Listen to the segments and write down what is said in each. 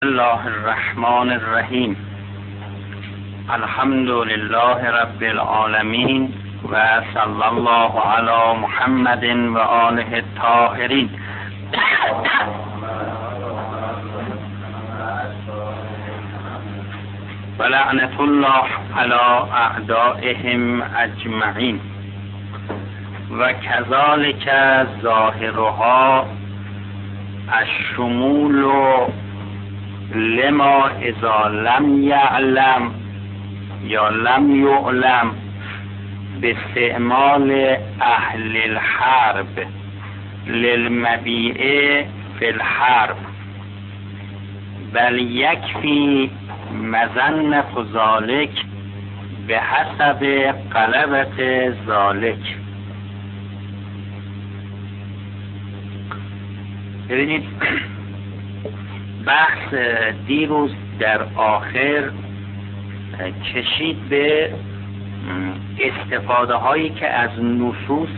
الله الرحمن الرحیم. الحمد لله رب العالمین و صلی الله علی محمد و آله الطاهرین. و لعنت الله علی اعدائهم اجمعین. و کذالک ظاهرها الشمول لما اذا لم یعلم یا لم یعلم باستعمال اهل الحرب للمبیع فی الحرب، بل یکفی مظنة ذلك به حسب غلبة ذلك. ببینید بحث دیروز در آخر کشید به استفاده هایی که از نصوص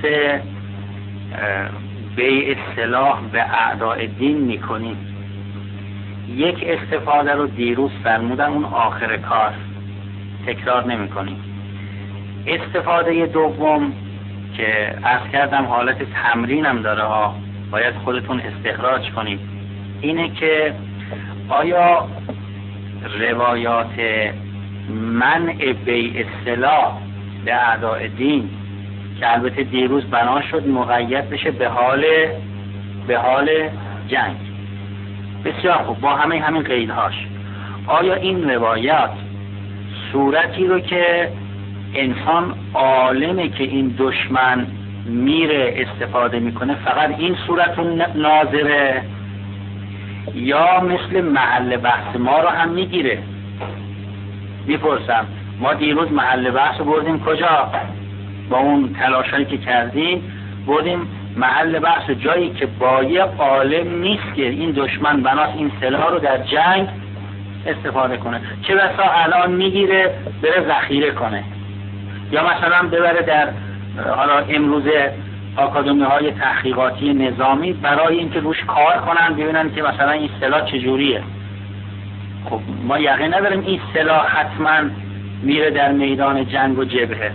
بیع سلاح به اعداء دین میکنیم. یک استفاده رو دیروز فرمودن، اون آخر کار، تکرار نمی کنیم. استفاده دوم که عرض کردم حالت تمرین هم داره ها، باید خودتون استخراج کنید، اینه که آیا روایات منع بیع سلاح به اعداء دین که البته دیروز بنا شد مقید بشه به حال جنگ، بسیار خوب، با همین قیدهاش، آیا این روایات صورتی رو که انسان عالمه که این دشمن میره استفاده میکنه فقط این صورت رو ناظره، یا مثل محل بحث ما رو هم میگیره؟ میپرسم، ما دیروز محل بحث رو بردیم کجا؟ با اون تلاشایی که کردیم بردیم محل بحث جایی که با یه عالم نیست که این دشمن بناست این سلاح رو در جنگ استفاده کنه، چه بسا الان میگیره بره ذخیره کنه، یا مثلا ببره در حالا امروزه آکادمی های تحقیقاتی نظامی برای اینکه روش کار کنن ببینن که مثلا این سلاح چجوریه. خب ما یقین نداریم این سلاح حتما میره در میدان جنگ و جبهه.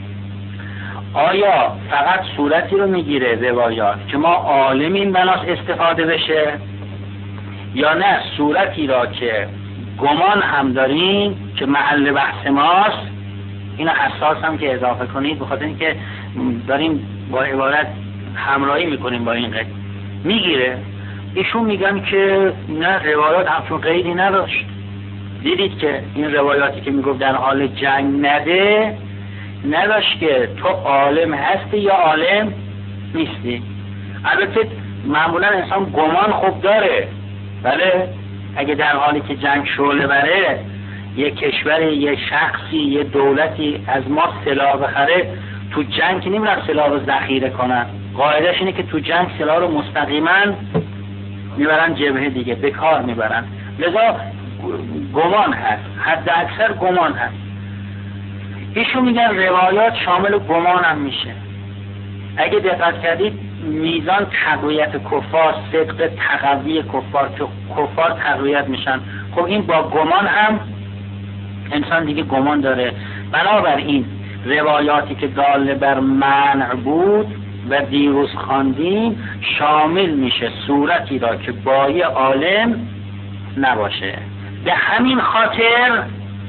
آیا فقط صورتی رو میگیره روایات که ما عالمین بناس استفاده بشه، یا نه صورتی را که گمان هم داریم که محل بحث ماست؟ اینو حساس هم که اضافه کنید، بخاطر اینکه داریم با عبارت همراهی میکنیم با این قید. میگیره؟ ایشون میگن که نه، روایات همچون قیدی نداشت. دیدید که این روایاتی که میگفت در حال جنگ نده، نداشت که تو عالم هستی یا عالم نیستی. البته معمولا انسان گمان خوب داره، بله، اگه در حالی که جنگ شعله بره یه کشوری، یه شخصی، یه دولتی از ما سلاح بخره، تو جنگ که نمیرن سلاح رو ذخیره کنن، قاعدش اینه که تو جنگ سلاح رو مستقیما میبرن جبهه دیگه، به کار میبرن. لذا گمان هست، حد اکثر گمان هست. ایشون میگن روایات شامل گمان هم میشه. اگه دقت کردید میزان تقویت کفار، صدق تقوی کفار تقویت میشن. خب این با گمان هم انسان دیگه گمان داره. بنابراین روایاتی که دال بر منع بود و دیروز خواندیم شامل میشه صورتی را که با یه عالم نباشه. به همین خاطر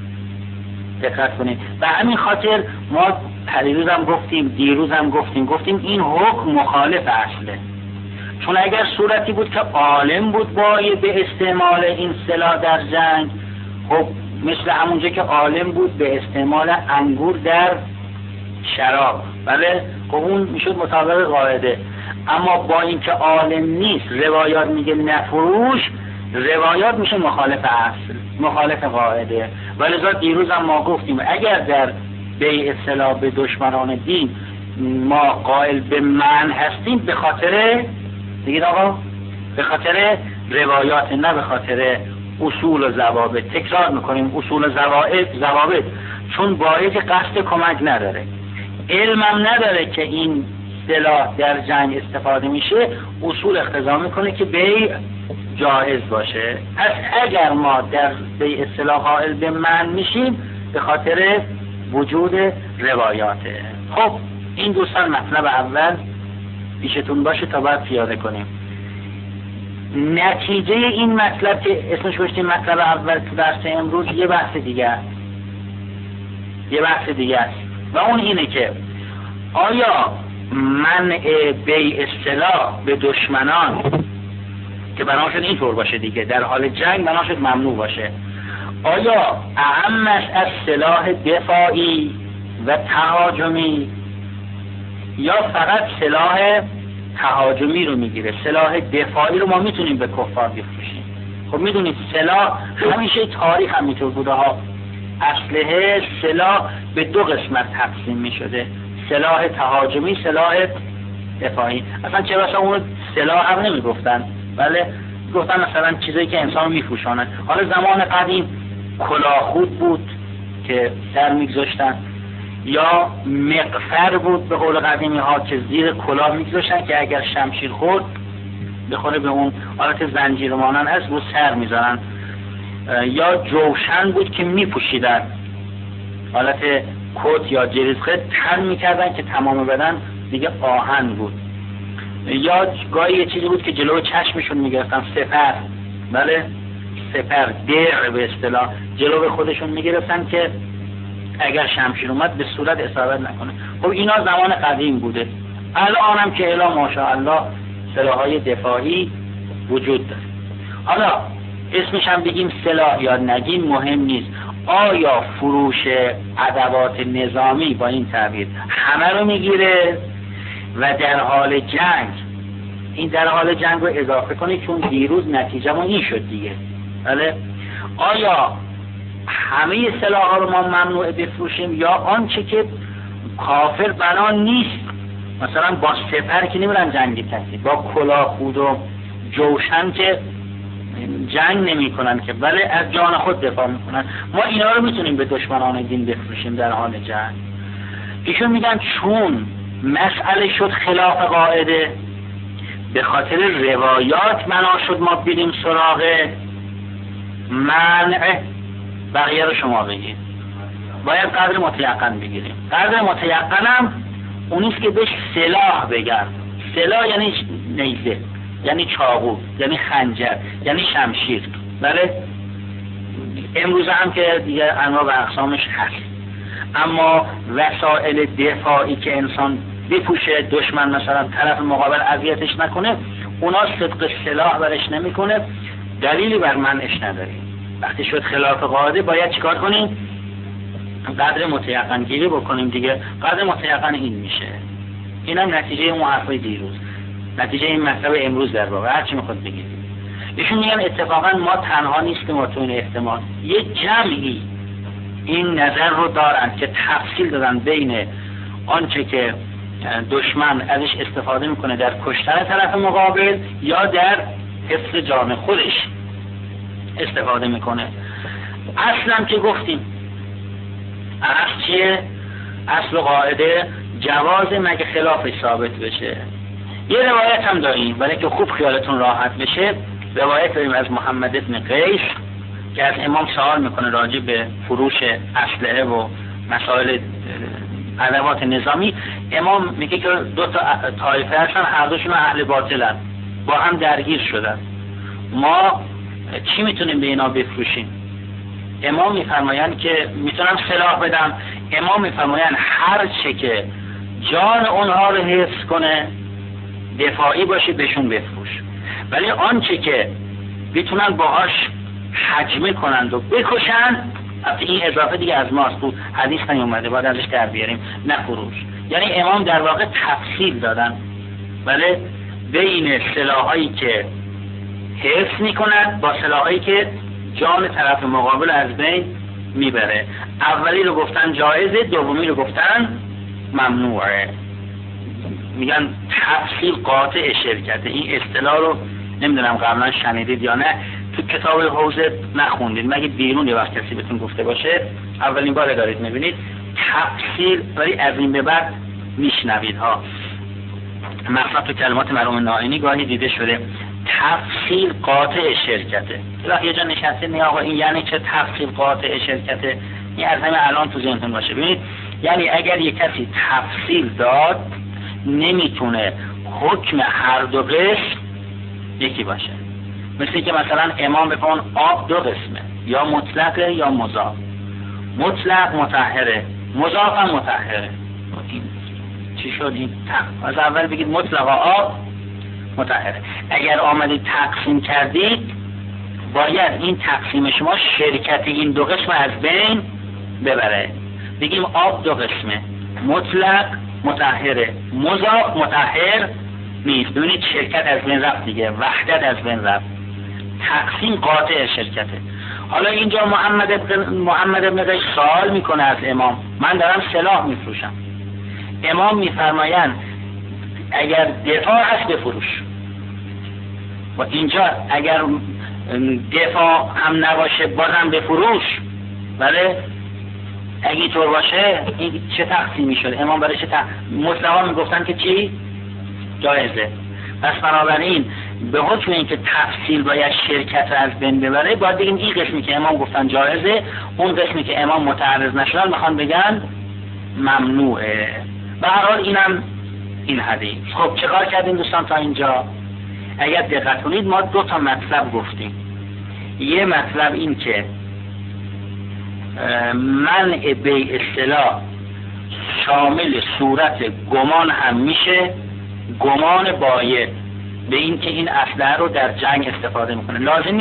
دقت کنید، به همین خاطر ما پریروز هم گفتیم، دیروز هم گفتیم این حکم مخالف اصله. چون اگر صورتی بود که عالم بود باید به استعمال این سلاح در جنگ، خب مثل همونجا که عالم بود به استعمال انگور در شراب، بله، خب اون میشد مطابق قاعده. اما با اینکه عالم نیست روایات میگه نفروش، روایات میشه مخالف اصل، مخالف قاعده. ولذا دیروز هم ما گفتیم اگر در بیع سلاح به دشمنان دین ما قائل به منع هستیم، به خاطر دیگه آقا، به خاطر روایات، نه به خاطر اصول و ضوابط. تکرار میکنیم اصول و ضوابط، چون باید قصد کمک نداره، علمم نداره که این سلاح در جنگ استفاده میشه، اصول اقتضا میکنه که بیع جایز باشه. پس اگر ما در به اصطلاح قائل به من میشیم به خاطر وجود روایاته. خب این دوستان مطلب اول پیشتون باشه تا بعد پیاده کنیم. نتیجه این مطلب که اسمش گذاشتیم مطلب اول تو درس امروز یه بحث دیگه است و اون اینه که آیا منع به اصطلاح به دشمنان که بنا شد اینطور باشه دیگه، در حال جنگ بنا شد ممنوع باشه، آیا اهمش از سلاح دفاعی و تهاجمی یا فقط سلاح تهاجمی رو میگیره؟ سلاح دفاعی رو ما میتونیم به کفار بفروشیم. خب میدونید سلاح همیشه تاریخ هم اینطور بوده ها، اسلحه سلاح به دو قسمت تقسیم میشده، سلاح تهاجمی، سلاح دفاعی. اصلا چه بسا اون سلاح هم نمیگفتن، بله گفتن مثلا چیزایی که انسان رو میپوشانن. حالا زمان قدیم کلاهخود بود که سر میگذاشتن، یا مغفر بود به قول قدیمی ها که زیر کلاه میگذاشتن که اگر شمشیر خورد بخوره به اون حالت زنجیر مانند هست رو سر میذارن، یا جوشن بود که میپوشیدن حالت کت یا جریزخه تن میکردن که تمام بدن دیگه آهن بود، یا گاهی یه چیزی بود که جلو چشمشون میگرفتن، سپر، بله سپر، درع به اصطلاح جلو به خودشون میگرفتن که اگر شمشیر اومد به صورت اصابت نکنه. خب اینا زمان قدیم بوده. الان هم که الا ماشاءالله سلاح‌های دفاعی وجود داره. حالا اسمش هم بگیم سلاح یا نگیم مهم نیست. آیا فروش ادوات نظامی با این تعبیر همه رو میگیره و در حال جنگ، این در حال جنگ رو اضافه کنید چون دیروز نتیجه ما این شد دیگه، بله، آیا همه سلاح‌ها رو ما ممنوع بفروشیم یا آنچه که کافر بنا نیست، مثلا با سپر که نمیرن جنگی کسی، با کلاهخود و جوشن که جنگ نمی کنن که بله از جان خود دفاع میکنن، ما اینا رو میتونیم به دشمنان دین بفروشیم در حال جنگ؟ ایشون میگن چون مسئله شد خلاف قاعده، به خاطر روایات بنا شد ما بریم سراغ منع. بقیه رو شما بگید. باید قدر متیقن بگیریم. قدر متیقن هم اونیست که بهش سلاح بگن. سلاح یعنی نیزه، یعنی چاقو، یعنی خنجر، یعنی شمشیر، بله؟ امروز هم که دیگه انواع و اقسامش هست. اما وسایل دفاعی که انسان بپوشه دشمن مثلا طرف مقابل اذیتش نکنه، اونا صدق سلاح برش نمیکنه، دلیلی بر منعش نداریم. وقتی شد خلاف قاعده باید چیکار کنیم؟ قدر متیقن گیری بکنیم دیگه. قدر متیقن این میشه. اینم نتیجه اون حرفای دیروز، نتیجه این مطلب امروز در واقع، هر چی میخواد بگید. ایشون میگن اتفاقا ما تنها نیستیم و تو این احتمال یه جمعی این نظر رو دارن که تفصیل دادن بین آنچه که دشمن ازش استفاده میکنه در کشتن طرف مقابل یا در حفظ جان خودش استفاده میکنه. اصلا که گفتیم اصل چیه؟ اصل قاعده جواز مگه خلافش ثابت بشه. یه روایت هم داریم برای که خوب خیالتون راحت بشه. روایت داریم از محمد ابن قیس که از امام سوال میکنه راجع به فروش اسلحه و مسائل ادوات نظامی. امام میگه که دو تا طایفه هستن، هر دوشون اهل باطلن، با هم درگیر شدن، ما چی میتونیم به اینا بفروشیم؟ امام میفرمایند که میتونم سلاح بدم. امام میفرمایند هر چه که جان اونها رو حفظ کنه، دفاعی باشه، بهشون بفروش. ولی آنچه که میتونن باهاش حجمه کنند و بکشن، این اضافه دیگه از ماست، تو حدیث نیومده، باید ازش در بیاریم، نفروش. یعنی امام در واقع تفصیل دادن بله بین سلاحایی که حفظ میکنند با سلاحایی که جان طرف مقابل از بین میبره. اولی رو گفتن جایزه، دومی رو گفتن ممنوعه. میگن تفصیل قاطع شرکته. این اصطلاح رو نمیدونم قبلا شنیدید یا نه، تو کتاب حوزه نخوندید، مگه بیرون یه وقت کسی بهتون گفته باشه اولین بار دارید میبینید. تفصیل ولی از این به بعد میشنوید ها. مثلا تو کلمات مرحوم نائینی گاهی دیده شده تفصیل قاطع شرکته. یه جا نشسته میگه آقا این یعنی چه تفصیل قاطع شرکته؟ این از همه الان تو ذهنتون باشه. ببینید یعنی اگر یک کسی تفصیل داد نمیتونه حکم هر دو قسم یکی باشه. مثل که مثلا امام بکن آب دو قسمه، یا مطلقه یا مضاف. مطلق مطهره، مضاف هم مطهره. چی شد این؟ از اول بگید مطلق آب مطهره. اگر آمدید تقسیم کردید باید این تقسیم شما شرکت این دو قسم از بین ببره. بگیم آب دو قسمه، مطلق مطهره، مضاف مطهر نیست. ببینید شرکت از بین رفت دیگه، وحدت از بین رفت، تقسیم قاطع شرکته. حالا اینجا محمد ابن قیس سوال میکنه از امام، من دارم سلاح میفروشم، امام میفرمایند اگر دفاع هست بفروش، و اینجا اگر دفاع هم نباشه بازم بفروش. بله اگه طور باشه این چه تقسیمی شده؟ امام برای چه مطلقا میگفتن که چی؟ جایزه. پس بنابراین به حکم اینکه تفصیل باید شرکت رو از بین ببره باید بگیم این قسمی که امام گفتن جایزه، اون قسمی که امام متعرض نشدن میخوان بگن ممنوعه. به هر حال اینم این حدیث. خب چه کار کردیم دوستان تا اینجا؟ اگر دقت کنید ما دو تا مطلب گفتیم. یه مطلب این که منع به اصطلاح شامل صورت گمان هم میشه، گمان باید به این که این اسلحه رو در جنگ استفاده میکنه. لازم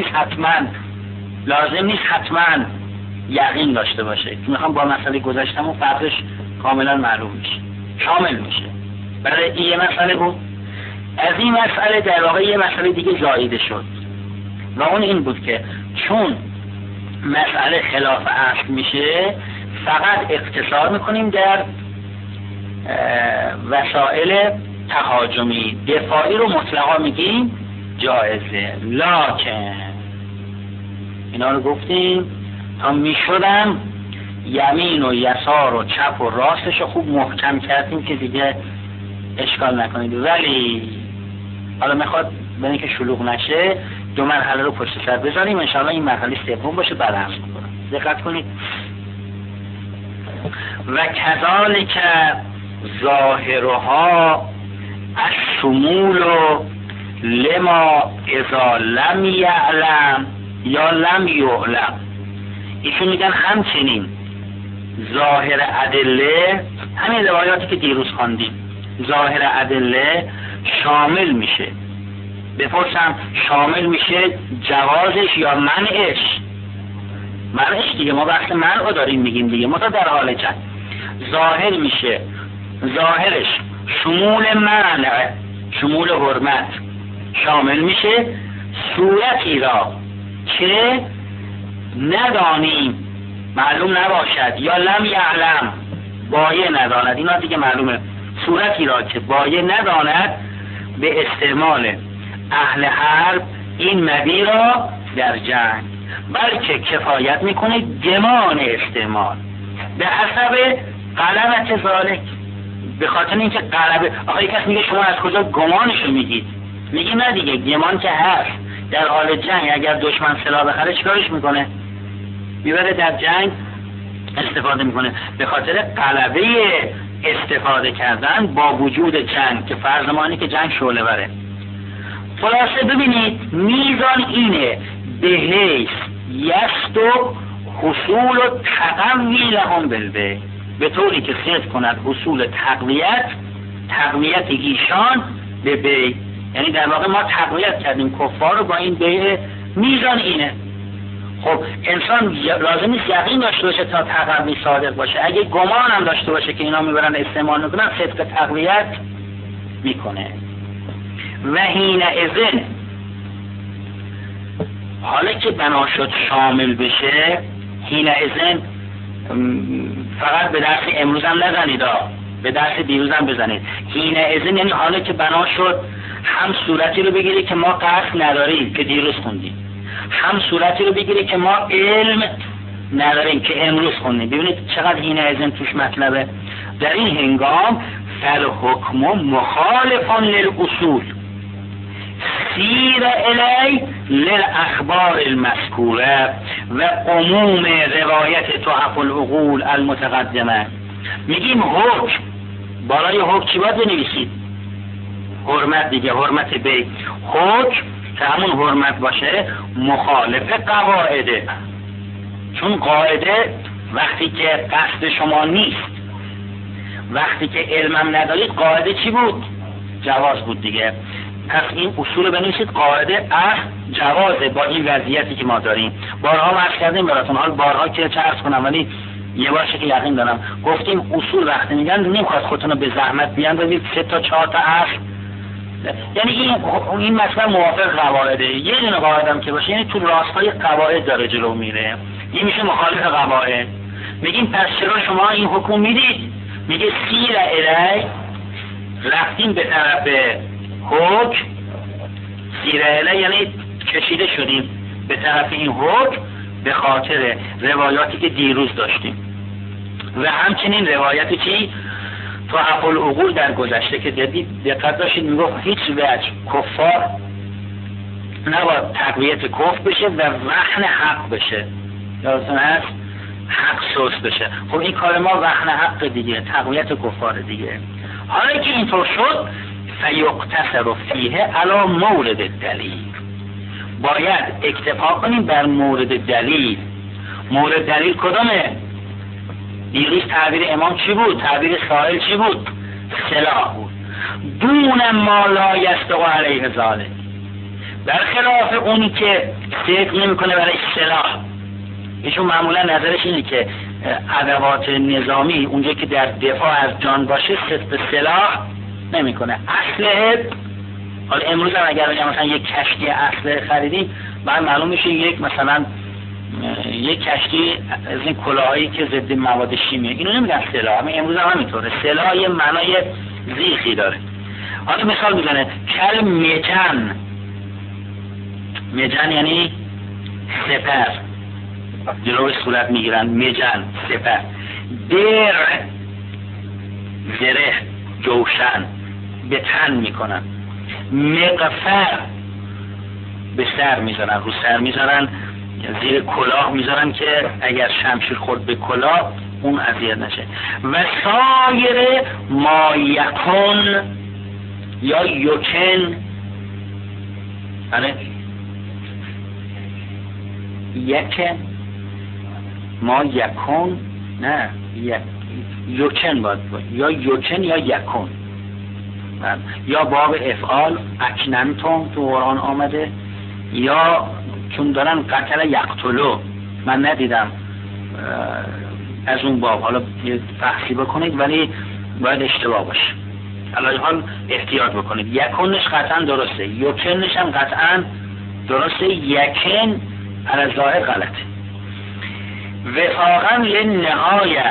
نیست حتما یقین داشته باشه. میخوام با مسئله گذشتم و فرقش کاملا معلوم میشه، شامل میشه. برای این یه مسئله بود. از این مسئله در واقع یه مسئله دیگه زایده شد و اون این بود که چون مسئله خلاف اصل میشه فقط اقتصار میکنیم در وسائل تهاجمی، دفاعی رو مطلقا میگیم جایزه. لکن اینا رو گفتیم تا میشدم یمین و یسار و چپ و راستش رو خوب محکم کردیم که دیگه اشکال نکنید. ولی حالا میخواد به اینکه شلوغ نشه دو مرحله رو پشت سر بذاریم، انشاءالله این مرحله سوم باشه بعد عرض میکنم. دقت کنید. و کذالک ظاهرها الشمول لما اذا لم یعلم یا لم یعلم. ایشون میگن همچنین ظاهر ادله، همین روایاتی که دیروز خواندیم، ظاهر ادله شامل میشه. بپرسم شامل میشه جوازش یا منعش؟ منعش دیگه، ما بحث منع رو داریم میگیم دیگه، ما تا در حال جنگ. ظاهر میشه، ظاهرش شمول منع، شمول حرمت شامل میشه، صورتی را که ندانیم، معلوم نباشد، یا لم یعلم بایه نداند، اینا دیگه معلومه. صورتی را که بایه نداند به استعمال اهل حرب این مبی را در جنگ، بلکه کفایت میکنه گمان استعمال به حسب غلبت ذالک، به خاطر اینکه غلبه. آخه کس میگه شما از کجا گمانشو میگید؟ میگی نه دیگه گمان که هست. در حال جنگ اگر دشمن سلاح بخره چیکارش میکنه؟ میبره در جنگ استفاده میکنه. به خاطر غلبه استفاده کردن با وجود جنگ که فرض ما اینه که جنگ شعله بره. خلاصه ببینید میزان اینه به حیث یستو حصول و تقوی لهم بالبیع، به طوری که صدق کند حصول تقویت ایشان به بیع. یعنی در واقع ما تقویت کردیم کفار رو با این بیع. میزان اینه. خب انسان لازم نیست یقین داشته باشه تا تقوی صادق باشه، اگه گمان هم داشته باشه که اینا میبرن استعمال میکنن صدق تقویت میکنه. و حین اذن، حالا که بنا شد شامل بشه، حین اذن فقط به درس امروز هم نزنید، به درس دیروز هم بزنید. حین اذن یعنی حالا که بنا شد هم صورتی رو بگیری که ما قصد نداریم که دیروز خوندیم، هم صورتی رو بگیری که ما علم نداریم که امروز خوندیم. ببینید چقدر حین اذن توش مطلبه. در این هنگام فالحکم مخالف للاصول، سیر الی للاخبار المذکوره و عموم روایت تحف العقول المتقدمه. میگیم حکم، بالای حکم چی باید بنویسید؟ حرمت دیگه، حرمت بی. حکم که همون حرمت باشه مخالف قواعده، چون قاعده وقتی که قصد شما نیست، وقتی که علمم ندارید، قاعده چی بود؟ جواز بود دیگه. پس این اصول بنویسید، قاعده جوازه با این وضعیتی که ما داریم. بارها عرض کردیم براتون، حال بارها که چه عرض کنم ولی یه بارشه که یقین دارم، گفتیم اصول وقتی میگن نمیخواد خودتون رو به زحمت بیاندازید 3 تا 4 تا اصل، یعنی این مثلا موافق قواعده. یه دونه قاعدم که باشه، یعنی تو راستای قواعد داره جلو میره، این میشه مخالف قواعد. میگیم پس چرا شما این حکم میدید؟ میگه سیر الی، رفتیم به طرف حکم، سیر الی یعنی کشیده شدیم به طرف این حکم به خاطر روایاتی که دیروز داشتیم و همچنین روایتی چی؟ تحف العقول در گذشته که دقت داشتید میگفت هیچ وجه کفار نباید تقویت کفر بشه و وهن حق بشه، یادتون هست؟ حق سوس بشه. خب این کار ما وهن حق دیگه، تقویت کفار دیگه. حالا که اینطور شد فیقتصر فیه علی مورد دلیل، باید اکتفا کنیم بر مورد دلیل. مورد دلیل کدامه؟ دیروز تعبیر امام چی بود؟ تعبیر سائل چی بود؟ سلاح بود. دون ما لا یستقو علیه ذالک، برخلاف اونی که صدق نمیکنه برای سلاح. ایشون معمولا نظرش اینه که ادوات نظامی اونجا که در دفاع از جان باشه صدق سلاح نمیکنه. اسلحه، حالا امروز هم اگر بگم مثلا یک کشتی اسلحه خریدیم، بعد معلوم میشه مثلا یک کشتی از این کلاهایی که ضد مواد شیمیایی، اینو نمیگن سلاح. امروز هم همینطوره، سلاح یه معنای زیخی داره. حالا مثال میزنه کل مجن، مجن یعنی سپر، جلو صورت میگیرن، مجن سپر. در زره، جوشن، به تن میکنن. مغفر، به سر میذارن، رو سر میذارن، زیر کلاه میذارن که اگر شمشیر خورد به کلاه اون اذیت نشه. و سایر ما یکن یا یکن، یکن ما یکن، نه یکن باید یا یکن یا یکن، یا باب افعال اکننتم تو قرآن آمده، یا چون دارن قتل یقتلو، من ندیدم از اون باب، حالا یه بحثی بکنید ولی باید اشتباه باشه. علی حال احتیاط بکنید. یکنش قطعا درسته، یکنش هم قطعا درسته، یکن علی ظاهر غلطه. وفاقا للنهایه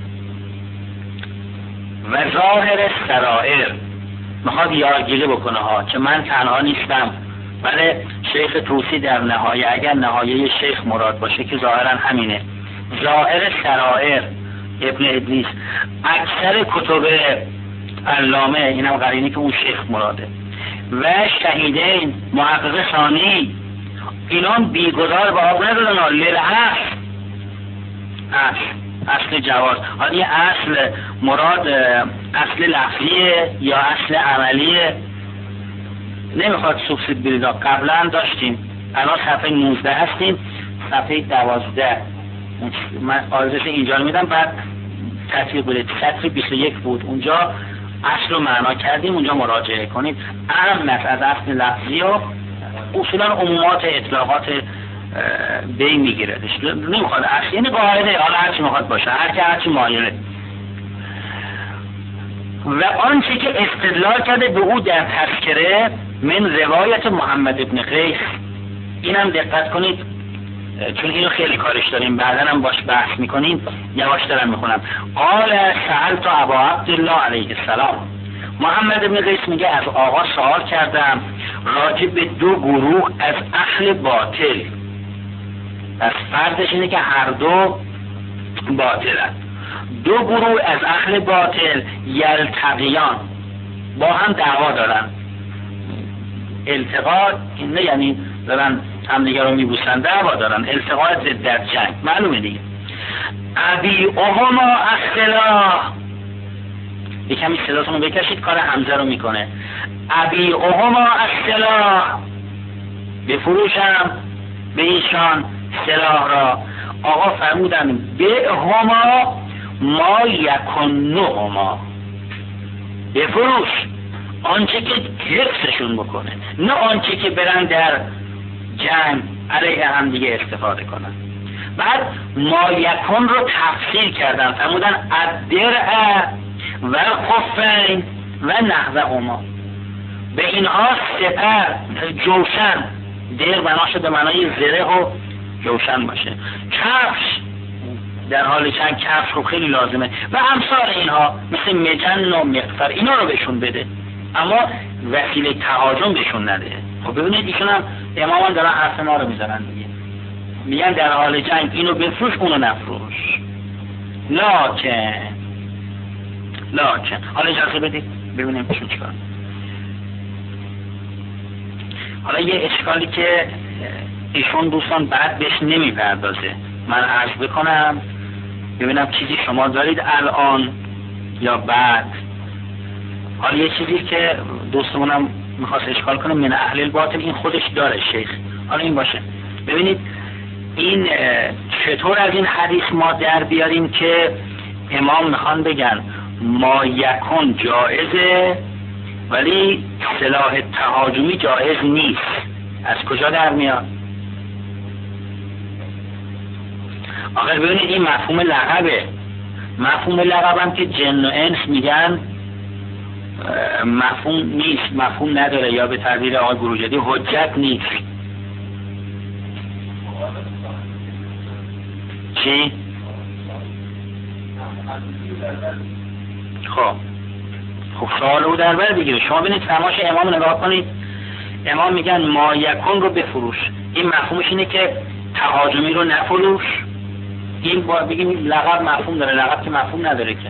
و ظاهر سرائر، میخواد یارگیری بکنه ها که من تنها نیستم، ولی شیخ طوسی در نهایه، اگر نهایه شیخ مراد باشه که ظاهرا همینه، ظاهر سرائر ابن ادریس، اکثر کتب علامه، اینم قرینه که اون شیخ مراده، و شهیدین محقق ثانی، اینا بیگذار به آب ندادن للعصر، اصل جواز. حالا این اصل مراد اصل لفظیه یا اصل عملیه، نمیخواد سوبسید برید. قبلا داشتیم، الان صفحه 19 هستیم، صفحه 12 من آرزش اینجا رو میدم، بعد تطبیق بدید. سطر 21 بود، اونجا اصل رو معنا کردیم، اونجا مراجعه کنید. اهم از اصل لفظی و اصولا عمومات اطلاقات بین میگیردش، نمیخواد اصل، یعنی قاعده، حالا هرچی میخواد باشه، هرچی مایله. و آنچه که استدلال کرده به او در تذکره من روایت محمد ابن قیس، اینم دقت کنید چون اینو خیلی کارش داریم، بعدا هم باش بحث میکنیم، یواش دارم میخونم. قال سألت ابا عبدالله علیه السلام، محمد ابن قیس میگه از آقا سوال کردم راجع به 2 گروه از اهل باطل، پس فرضش اینه که هر دو باطلن. 2 گروه از اهل باطل یلتقیان، با هم دعوا دارن، التقاط این نه یعنی دارن همدیگه رو میبوسن، دعوا دارن، التقاط ضد جنگ، معلومه دیگه. ابیعهما السلاح، یکمی صداتون رو بکشید، کار حمزه رو میکنه. ابیعهما السلاح، بفروشم به ایشان سلاح را. آقا فرمودن بیعهما ما یکنهما، بفروش آنچه که حفظشون بکنه، نه آنچه که برن در جنگ علیه هم دیگه استفاده کنن. بعد ما یکن رو تفسیر کردن، فرمودن الدرع و خفین و نحوهما، به اینها سپر، جوشن، در بنا شده معنای زره و جوشن باشه، کفش در حال چند کفش رو خیلی لازمه و امثال اینها مثل مجن و مغفر، اینا رو بهشون بده، اما وسیله تهاجم بهشون نده. خب ببینید ایشون هم امام هم دارن حرف ما رو میزنن دیگه، میگن در حال جنگ اینو بفروش اونو نفروش. لاکن حالا اجازه بدید ببینیم ایشون چیکار. حالا یه اشکالی که ایشون دوستان بعد بهش نمیپردازه، من عرض بکنم ببینم چیزی شما دارید الان یا بعد. حالا یه چیزی که دوستمونم میخواست اشکال کنه، من اهل الباطل، این خودش داره شیخ. حالا این باشه، ببینید این چطور از این حدیث ما در بیاریم که امام میخوان بگن ما یکن جائزه ولی سلاح تهاجمی جائز نیست. از کجا در میاد؟ آخر ببینید این مفهوم لقبه، مفهوم لقب هم که جن و انس میگن مفهوم نیست، مفهوم نداره، یا به تعبیر آقای بروجردی حجت نیست. چی؟ خب سوال او در بر بگیره. شما ببینید فرمایش امام نگاه کنید، امام میگن ما یکن رو بفروش، این مفهومش اینه که تهاجمی رو نفروش. این با بگیم لقب مفهوم داره، لقب که مفهوم نداره که.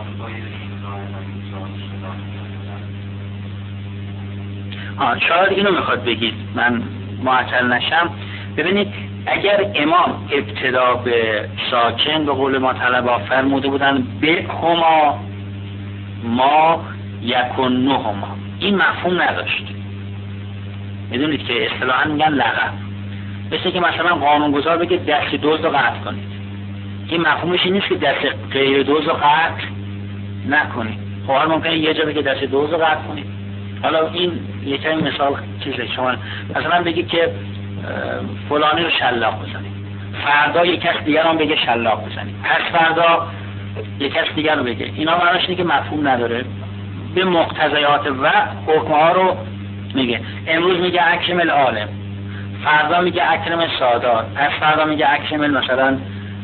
شاید اینو میخواد بگید، من معطل نشم. ببینید اگر امام ابتدا به ساکن به قول ما طلبا فرموده بودن به هما ما یکنهما، این مفهوم نداشت. میدونید که اصطلاحاً میگن لقب، مثل که مثلا قانونگذار بگه دست دزد رو قطع کنید، این مفهومش این نیست که دست غیر دزد رو قطع نکنید. خب حالا ممکنه یه جا بگه دست دزد رو قطع کنید. حالا این یکی مثال چیزه، شما مثلا بگید که فلانی رو شلاق بزنید، فردا یک کس دیگر هم بگه شلاق بزنید، پس فردا یک کس دیگر رو بگه. اینا معناش اینه که مفهوم نداره، به مقتضیات وقت حکم‌ها رو میگه. امروز میگه اکرم العالم، فردا میگه اکرم السادات، پس فردا میگه اکرم مثلا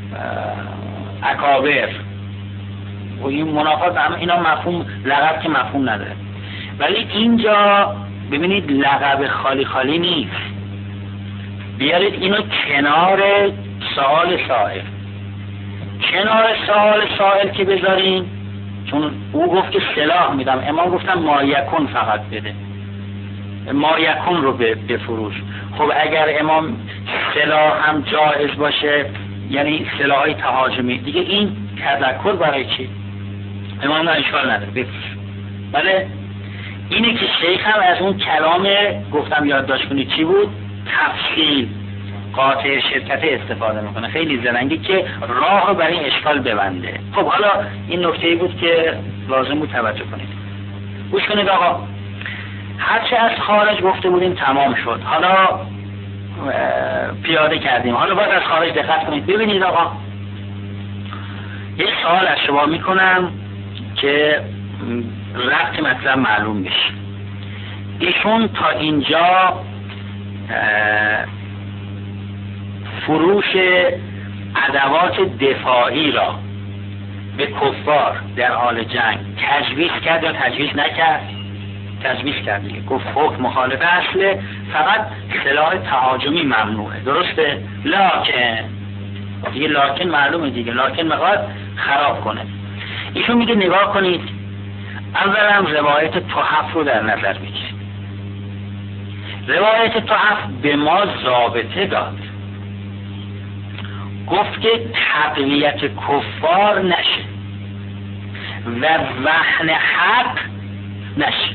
اکابر و این منافات. اینا مفهوم لقب که مفهوم نداره. ولی اینجا ببینید لقب خالی خالی نیست، بیارید اینو کنار سوال سائل، کنار سوال سائل که بذارین، چون او گفت که سلاح میدم، امام گفتم ما یکن فقط بده، ما یکن رو بفروش. خب اگر امام سلاح هم جایز باشه، یعنی سلاحی تهاجمی دیگه، این تذکر برای چی؟ امام نه اشکال نداره بفروش. بله اینه که شیخ هم از اون کلام گفتم یادداشت کنید چی بود؟ تفصیل قاطع شرکت استفاده میکنه، خیلی زرنگی که راه رو برای این اشکال ببنده. خب حالا این نکته‌ای بود که لازم بود توجه کنید. گوش کنید آقا، هرچه از خارج گفته بودیم تمام شد، حالا پیاده کردیم، حالا باید از خارج دقت کنید. ببینید آقا، یه سوال از شما میکنم که ربط مطلب معلوم بشه. ایشون تا اینجا فروش ادوات دفاعی را به کفار در حال جنگ تجویز کرد یا تجویز نکرد؟ تجویز کرد دیگه، گفت حکم مخالف اصله، فقط سلاح تهاجمی ممنوعه، درسته؟ لکن دیگه لکن معلومه دیگه، لکن میخواد خراب کنه. ایشون میگه نگاه کنید، اولا روایت تحف رو در نظر بگیرید. روایت تحف به ما ضابطه داد، گفت که تقویت کفار نشه و وهن حق نشه.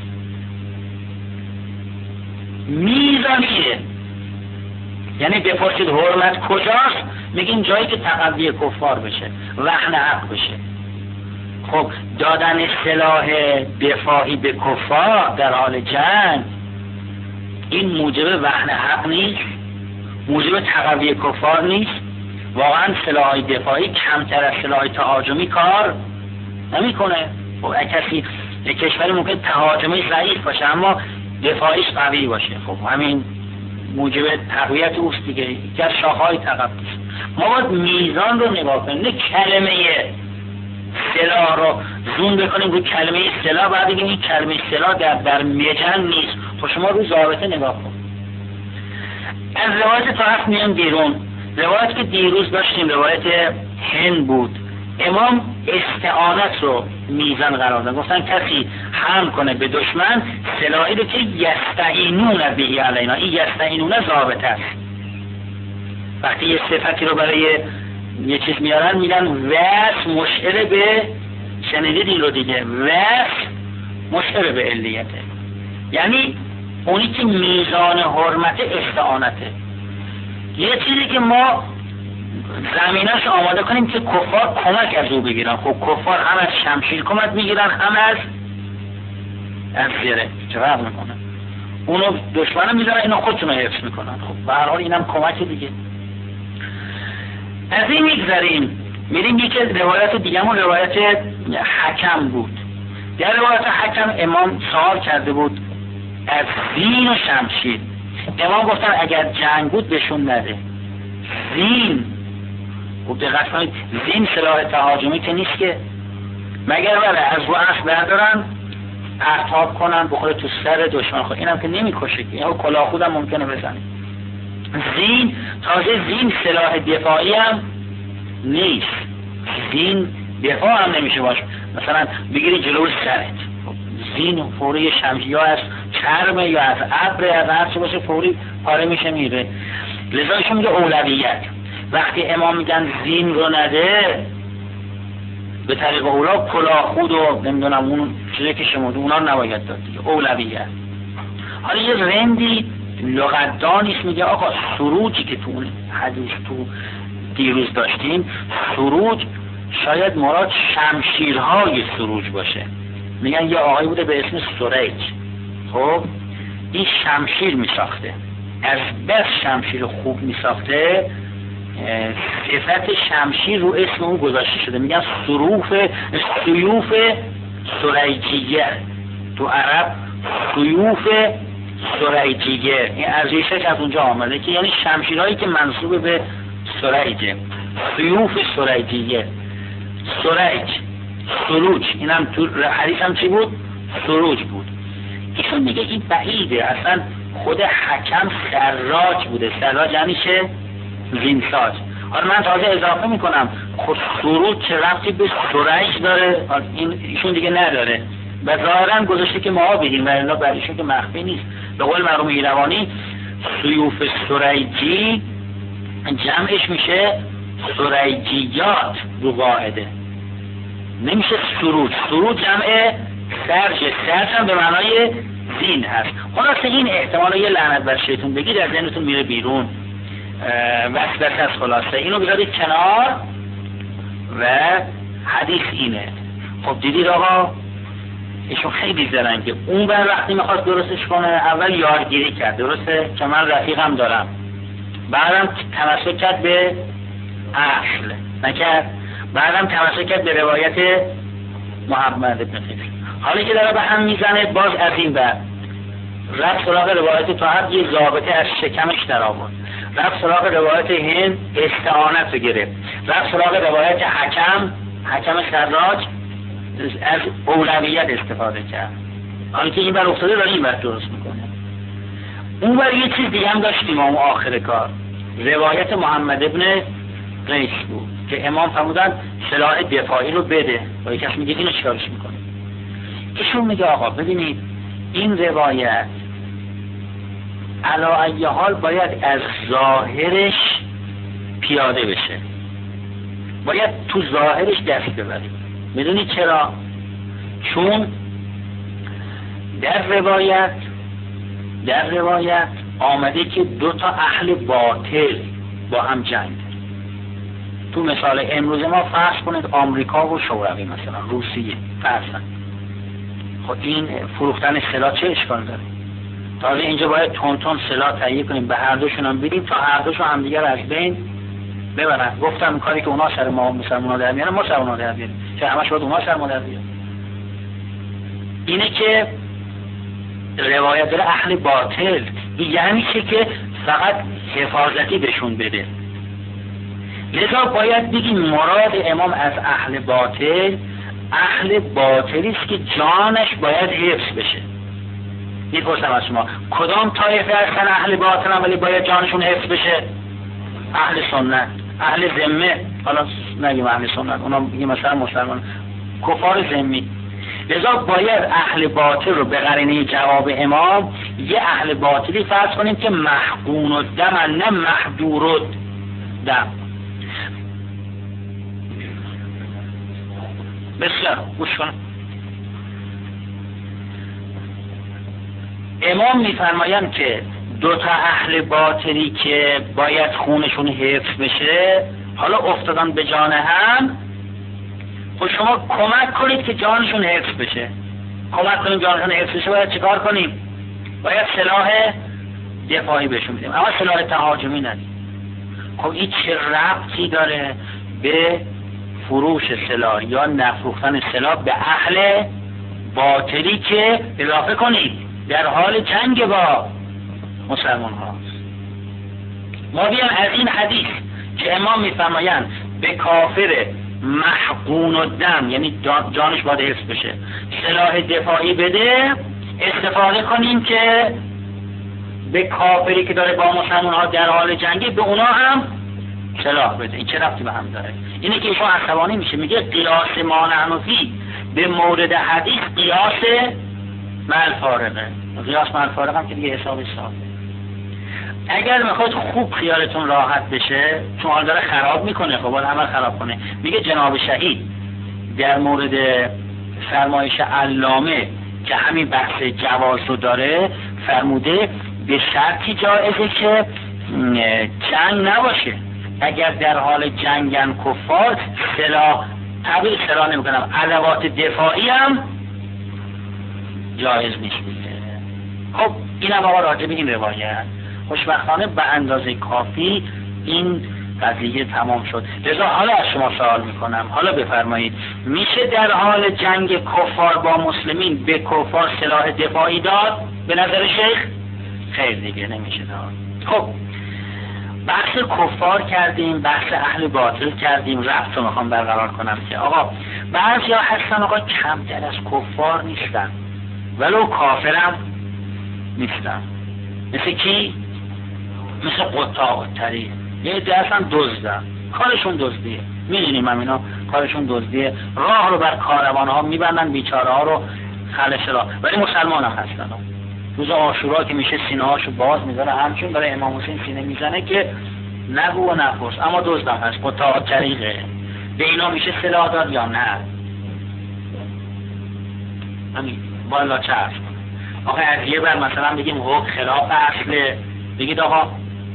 میزانیه، یعنی بپرسید حرمت کجاست، میگیم جایی که تقوی کفار بشه، وهن حق بشه. خب دادن سلاح دفاعی به کفار در حال جنگ، این موجب وهن حق نیست؟ موجب تقوی کفار نیست؟ واقعا سلاح دفاعی کمتر از سلاح تهاجمی کار نمیکنه. خب کسی کشوری ممکن تهاجمی ضعیف باشه اما دفاعیش قوی باشه، خب همین موجب تقویت اوست دیگه، یکی از شاخه‌های تقوی. ما باید میزان رو نگاه کنیم، نه کلمه سلاح رو زوم بکنیم روی کلمه سلاح بعد بگیم این کلمه سلاح در مجن نیست. خب شما رو ضابطه نگاه کن. از روایت طرف میان بیرون. روایت که دیروز داشتیم روایت هند بود، امام استعانت رو میزان قرار دادن، گفتن کسی حمل کنه به دشمن سلاحی رو که یستعینون به علینا، این یستعینون ضابطه است. وقتی یه صفتی رو برای یه چیز میارن میگن وصف مشعر به، شنیدید این رو دیگه، وصف مشعر به علیته، یعنی اونی که میزان حرمت استعانته. یه چیزی که ما زمینش آماده کنیم که کفار کمک از او بگیرن. خب کفار هم از شمشیر کمک میگیرن هم از زره، چه فرق میکنه؟ اونو دشمنو میذارن، اینا خودشونو حفظ میکنن. خب به هر حال اینم کمک دیگه. از این میگذاریم میریم یکی از روایت دیگه همون روایت حکم بود. در روایت حکم امام سوال کرده بود از زین و شمشیر. امام گفتن اگر جنگ بود بهشون نده. زین، خب دقت کنید، زین سلاح تهاجمی که نیست که، مگر بله از رو اسب بردارن پرتاب کنن بخوره تو سر دشمن. خب اینم که نمیکشه که، یا کلاه خودم ممکنه بزنه. زین، تازه زین سلاح دفاعی هم نیست، زین دفاع هم نمیشه باشه. مثلا بگیری جلوی سرت، زین فوری شمشیر یا از چرمه یا از ابر از هر چه باشه فوری پاره میشه میره. لذایشون میگه اولویت. وقتی امام میگن زین رو نده، به طریق اولا کلاه خود و نمیدونم اون چیزی که شما اونا رو نباید داد دیگه، اولویت. حالا یه رندی لغتدانیست میگه آقا سروجی که تو اون حدیث تو دیروز داشتیم، سروج شاید مراد شمشیرهای سروج باشه. میگن یه آقای بوده به اسم سریج، خب این شمشیر میساخته، از بس شمشیر خوب میساخته، صفت شمشیر رو اسم اون گذاشته شده. میگن سیوف سریجیه، تو عرب سیوف سریجیه، این از ریشه که از اونجا آمده که یعنی شمشیرهایی که منصوب به سریجه، سیوف سریجیه. سروج، اینم تو حدیث هم چی بود؟ سروج بود. ایشون میگه این بعیده، اصلا خود حکم سراج بوده. سراج یعنی چه؟ زینساج. حالا من تازه اضافه میکنم خود سروج چه ربطی به سریج داره؟ این ایشون دیگه نداره و ظاهرا گذاشته که ما بگیم و الا بر ایشون که مخفی نیست. به قول مرحوم ایلوانی سیوف سریجی جمعش میشه سریجیات دو قاعده، نمیشه سروج. سروج جمع سرج هم به معنای زین هست. خلاصه این احتمال یه لعنت بر شیطون بگید از ذهنتون میره بیرون، وسوسه است. خلاصه اینو بذارید کنار و حدیث اینه. خب دیدید آقا ایشون خیلی زرنگه. اون بر وقتی میخواست درستش کنه اول یادگیری کرد، درسته که من رفیقم دارم، بعدم تمسک کرد به اصل نکرد، بعدم تمسک کرد به روایت محمد بن خیف. حالا که داره به هم میزنه باز از این بعد رفت سراغ روایت طاهر، یه ضابطه از شکمش در آورد، رفت سراغ روایت هند استعانت رو گرفت، رفت سراغ روایت حکم سراج از اولویت استفاده کرد. حالا که این بر افتاده داره این بر درست میکنه. اون بر یه چیز دیگه هم داشتیم اون آخر کار، روایت محمد ابن قیس بود که امام فرمودن سلاح دفاعی رو بده و یک کس میگه اینو چیکارش میکنه. ایشون میگه آقا ببینید این روایت علا ای حال باید از ظاهرش پیاده بشه، باید تو ظاهرش دست ببریم. میدونی چرا؟ چون در روایت آمده که دو تا اهل باطل با هم جنگ. تو مثال امروز ما فرض کنید آمریکا و شوروی، مثلا روسیه فرضاً. خب این فروختن سلاح چه اشکال داره؟ تازه اینجا باید تون سلاح تهیه کنیم، به هر دوشون هم بدیم تا هر دوشون همدیگر از بین ببرن. گفتم کاری که اونا سر ما مسلمان‌ها در میارن، ما سر اونا در بیاریم، چه همش باید اونا سر ما در بیارن. اینه که روایت داره اهل باطل، یعنی چه؟ که فقط حفاظتی بهشون بده. لذا باید بگیم مراد امام از اهل باطلی است که جانش باید حفظ بشه. میپرسم از شما کدام طایفه هستن اهل باطل ولی باید جانشون حفظ بشه؟ اهل سنت، اهل ذمه. حالا نگیم اهل سنت، اونا میگیم مثلا مسلمان، کفار ذمی. لذا باید اهل باطل رو به قرینه جواب امام یه اهل باطلی فرض کنیم که محقون الدم نه محدور الدم. بسیار گوش کن. امام میفرمایند که دو تا اهل باطلی که باید خونشون حفظ بشه حالا افتادن به جان هم، خب شما کمک کنید که جانشون حفظ بشه. کمک کنیم جانشون حفظ بشه، باید چیکار کنیم؟ باید سلاح دفاعی بهشون بدیم، اما سلاح تهاجمی ندیم. خب این چه ربطی داره به فروش سلاح یا نفروختن سلاح به اهل باطلی که اضافه کنید در حال جنگ با مسلمان هاست؟ ما بیان از این حدیث که امام میفرمایند به کافر محقون الدم، یعنی جانش باید حفظ بشه، سلاح دفاعی بده، استفاده کنیم که به کافری که داره با مسلمان ها در حال جنگی به اونا هم سلاح بده. این چه ربطی به هم داره؟ اینه که ایشون عصبانی میشه، میگه قیاس ما نحن فی به مورد حدیث قیاس مع الفارقه. قیاس مع الفارقه هم که دیگه حساب ساده. اگر میخواید خوب خیالتون راحت بشه، چون حال داره خراب میکنه، خب باید عمل خراب کنه. میگه جناب شهید در مورد فرمایش علامه که همین بحث جواز رو داره فرموده به شرطی جایزه که جنگ نباشه. اگر در حال جنگن کفار، سلاح تعبیر سلاح نمیکنم، ادوات دفاعی هم جایز نیست. خب این هم آقا راجع به این روایت خوشبختانه به اندازه کافی این قضیه تمام شد. لذا حالا از شما سوال میکنم، حالا بفرمایید میشه در حال جنگ کفار با مسلمین به کفار سلاح دفاعی داد به نظر شیخ؟ خیر دیگه نمیشه داد. خب بحث کفار کردیم، بحث اهل باطل کردیم، ربط رو میخوام برقرار کنم که آقا بعضی ها هستن آقا کمتر از کفار نیستن ولو کافرم نیستن. مثل کی؟ مثل قطاع الطریق. یه عده هستن دزدن، کارشون دزدیه، میدونیم هم اینا کارشون دزدیه، راه رو بر کاروان ها میبندن، بیچاره ها رو خلش را، ولی مسلمان هم هستن. روز عاشورا که میشه سینه هاشو باز میذاره، همچون برای امام حسین سینه میزنه که نگو و نپرس، اما دزدم هست، قطاع الطریقه. به اینا میشه سلاح داد یا نه؟ همین والا چه عرض کنه آقا از یه بر مثلا بگیم حکم خلاف اصله، بگید آقا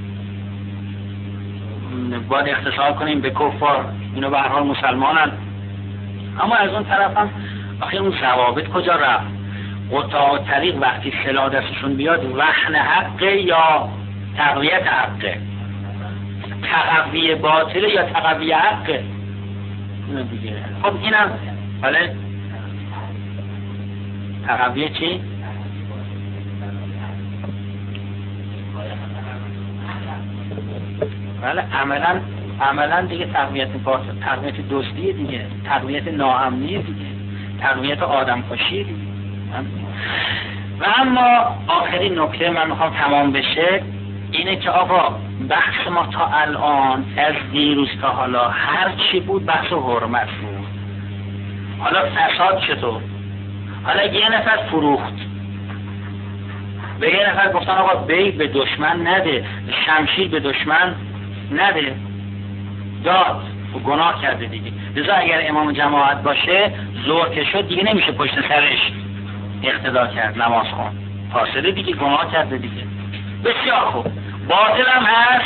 باید اختصار کنیم به کفار، اینو به هر حال مسلمانن. اما از اون طرف هم آخه اون ضوابط کجا رفت؟ قطاع الطریق وقتی سلاح دستشون بیاد وهن حقه یا تقویت حقه؟ تقوی باطله یا تقوی حقه؟ اینو دیگه. خب اینم بله تقوی چی؟ بله عملا دیگه تقویت باطل، تقویت دزدیه دیگه، تقویت ناامنیه دیگه، تقویت آدمکشی دیگه. و اما آخرین نکته من میخوام تمام بشه اینه که آقا بحث ما تا الان از دیروز تا حالا هر چی بود بحث حرمت بود. حالا فساد چطور؟ حالا یه نفر فروخت به یه نفر گفتن آقا بی به دشمن نده، شمشیر به دشمن نده، داد و گناه کرده دیگه. لذا اگر امام جماعت باشه ظهر که شد دیگه نمیشه پشت سرش اقتدا کرد نماز خون، فاصله دیگه، گناه کرده دیگه. بسیار خوب. باطل هم هست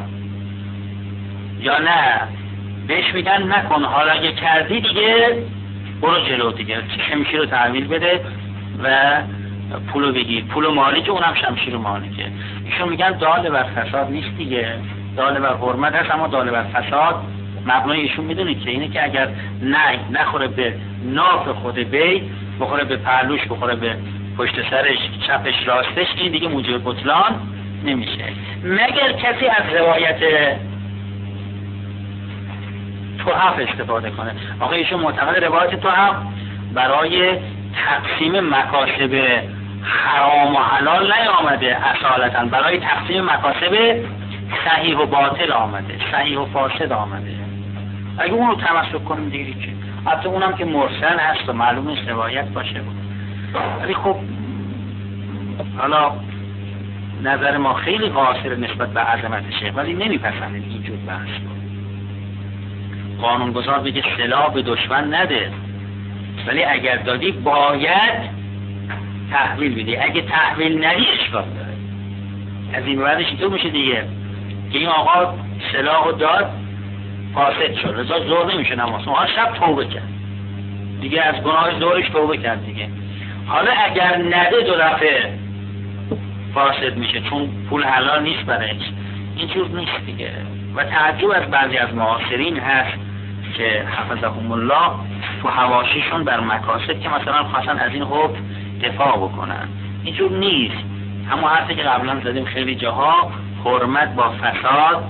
یا نه؟ بهش میگن نکن، حالا اگه کردی دیگه برو جلو دیگه، شمشیر رو تحویل بده و پولو بگیر، پولو مالکه، اونم شمشیر مالکه. ایشون میگن دال بر فساد نیست دیگه، دال بر حرمت هست، اما دال بر فساد مبنای ایشون میدونید که اینه که اگر نخوره به ناف خود بی، بخوره به پهلوش، بخوره به پشت سرش، چپش، راستش، این دیگه موجب بطلان نمیشه. مگر کسی از روایت تحف استفاده کنه. آقا ایشون معتقد روایت تحف برای تقسیم مکاسب حرام و حلال نیامده، اصالتا برای تقسیم مکاسب صحیح و باطل آمده، صحیح و فاسد آمده. اگه اون رو تمسک کنیم دیگه که حتی اونم که مرسل هست و معلوم نیست روایت باشه بود. ولی خب حالا نظر ما خیلی قاصر نسبت به عظمت شیخ، ولی نمیپسندیم اینجور بحث بود. قانونگذار بگه سلاح به دشمن نده، ولی اگر دادی باید تحویل بدی، اگه تحویل ندی اشکال داره. از این بعدش اینطور میشه دیگه که این آقا سلاحو داد فاسد شد، رضا زور نمیشه نماز، اون شب توبه کرد دیگه، از گناه زورش توبه کرد دیگه. حالا اگر نده دو دفعه فاسد میشه، چون پول حلال نیست برایش. اینجور نیست دیگه. و تعجب از بعضی از معاصرین هست که حفظهم الله تو حواشیشون بر مکاسب که مثلا خواستن از این حکم دفاع بکنن. اینجور نیست. اما حرفی که قبلا زدیم خیلی جاها حرمت با فساد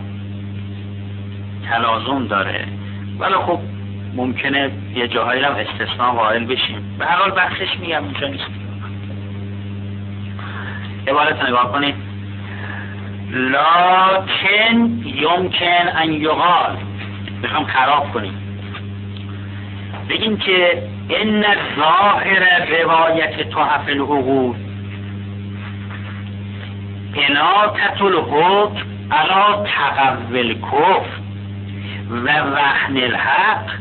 تلازم داره، ولی خب ممکنه یه جاهایی هم استثناء قائل بشیم. به هر حال بخشش میگم اینجا نیست. عبارت نگاه کنید. لکن یمکن ان یقال، بخوام خراب کنیم بگیم که ان ظاهر روایت تحف العقول اناطة الحکم علی تقوی الکفر و وهن الحق.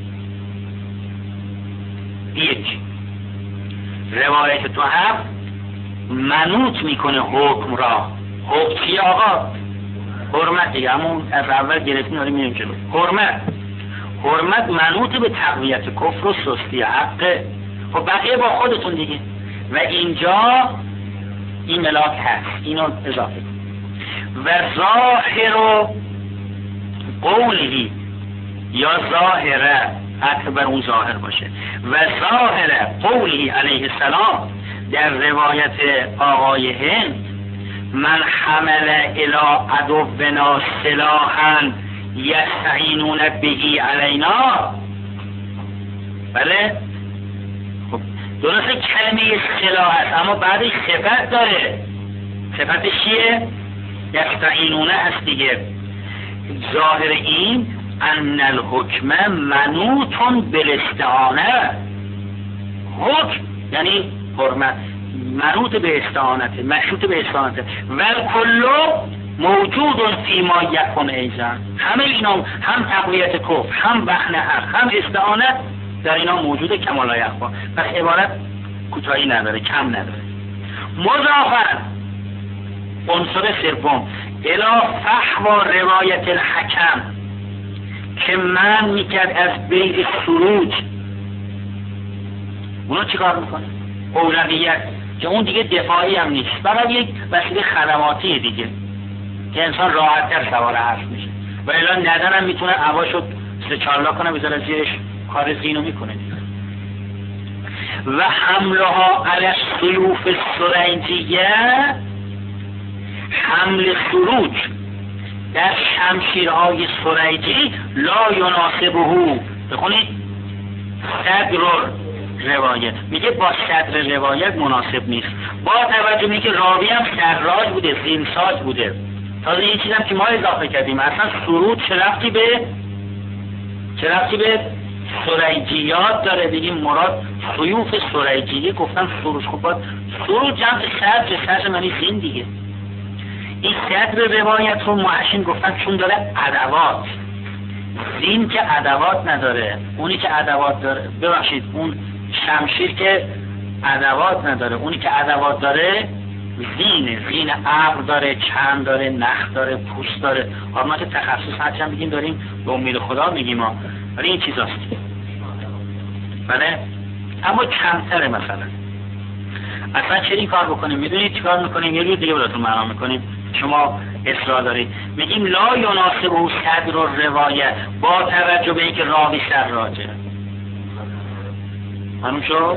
یک، روایت تحف منوط میکنه حکم را. حکم چیه آقا؟ حرمت دیگه، همون از اول گرفتیم داریم میریم جلو. حرمت منوط به تقویت کفر و سستی حقه. خب بقیه با خودتون دیگه. و اینجا این ملاک هست، اینو اضافه کن. و ظاهر قولی، یا ظاهره حتی بر اون ظاهر باشه، و ظاهر قولی علیه السلام در روایت آقای هند من حمل الى عدونا سلاحا یستعینون بهی علینا. بله خب درسته کلمه سلاح هست، اما بعدش صفت داره. صفتش چیه؟ یستعینونه هست دیگه. ظاهر این ان الحکم منوطن بالاستعانه. حکم یعنی حرمت منوط به استعانت، مشروط به استعانت. و کلو موجود فی ما یکن ایزن. همه اینا، هم تقویت کفر، هم وهن حق، هم استعانت، در اینا موجوده کما لا یخفی. پس عبارت کوتاهی نداره، کم نداره. مضافن عنصر سوم الی فحوا روایت الحکم که من میکرد از بیع سروج. اونا چیکار میکنه؟ اولویت، که اون دیگه دفاعی هم نیست، فقط یک وسیله خدماتی دیگه که انسان راحت‌تر سوار اسب میشه. و الا ندن هم میتونه هواشو سچالا کنه، بذاره زیرش کار زینو میکنه. و حملها علی السیوف السرنجیه، حمل سروج در شمشیرهای سریجی لا یناسبه. بخونید صدر روایت میگه با صدر روایت مناسب نیست، با توجه به که راوی هم سراج بوده، زینساج بوده. تازه این چیزم که ما اضافه کردیم، اصلا سروج چه ربطی به سریجیات داره، بگیم مراد سیوف سریجیه، گفتن سروج. خب باید سروج جمع صدر معنی زین دیگه. این صدر روایت رو محشین گفتن چون داره ادوات، زین که ادوات نداره. اونی که ادوات داره، ببخشید اون شمشیر که ادوات نداره، اونی که ادوات داره زینه. زین ابر داره، چرم داره، نخ داره، پوست داره. ما که تخصص هرچند بگیم داریم به امید خدا میگیم ها، ولی این چیزاست. بله، اما کمتره. مثلا اصلا چه این کار بکنیم؟ میدونید چی کار میکنیم؟ یه روز دیگه براتون معنا میکنیم. شما اصرار دارید، میگیم لا یناسب او صدر و روایت با توجه به اینکه راوی سراجه. همون شد؟